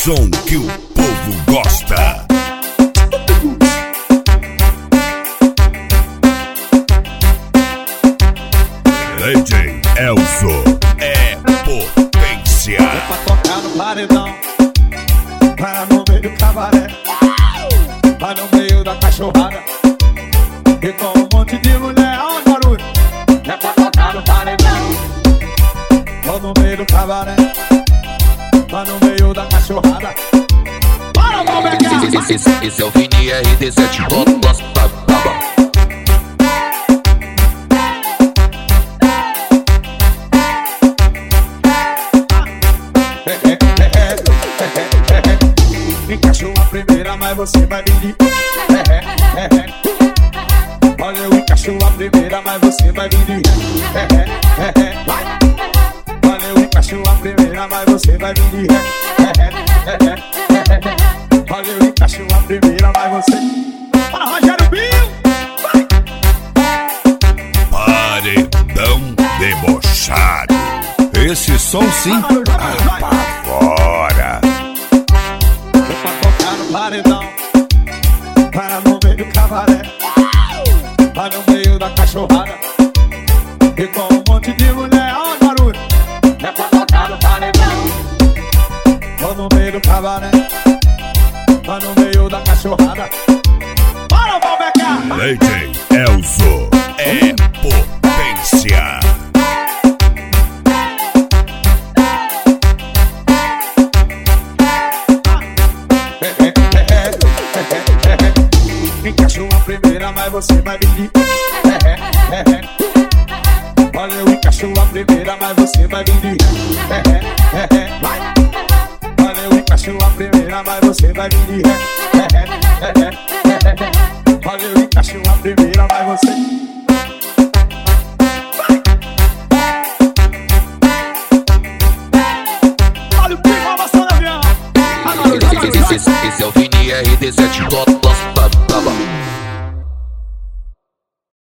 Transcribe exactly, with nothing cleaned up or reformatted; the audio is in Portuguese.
som que o povo gosta. D J Elzo é potência. É pra tocar no paredão, vai no meio do cabaré, vai no meio da cachorrada, e com um monte de mulher, olha o barulho. É pra tocar no paredão, vai no meio do cabaré, vai no meio da cachorrada. Para, Malbeca! Esse, esse, esse é o Vini R D sete, gosta da baba. Encaixou a primeira, mas você vai vir. Olha, eu encaixou a primeira, mas você vai vir. Olha, eu encaixou a primeira, mas você vai vir. Olha, eu encaixou a primeira, mas você. Para, Rogério Bill! Paredão debochado. Esse som sim apavora. Pra tocar no paredão, vai no meio do cabaré, vai no meio da cachorrada, e com um monte de mulher, olha o barulho. É pra tocar no paredão, vai no meio do cabaré, vai no meio da cachorrada. Para, Malbeca! D J Elzo é potência. Encaixou a primeira, mas você vai vir. Olha, eu encaixou a primeira, mas você vai vir. Olha, eu encaixou a primeira, mas você vai vir. Olha, eu encaixou a primeira, mas você. Olha o pico, amassando avião. Esse, esse, esse é o Vini R D sete,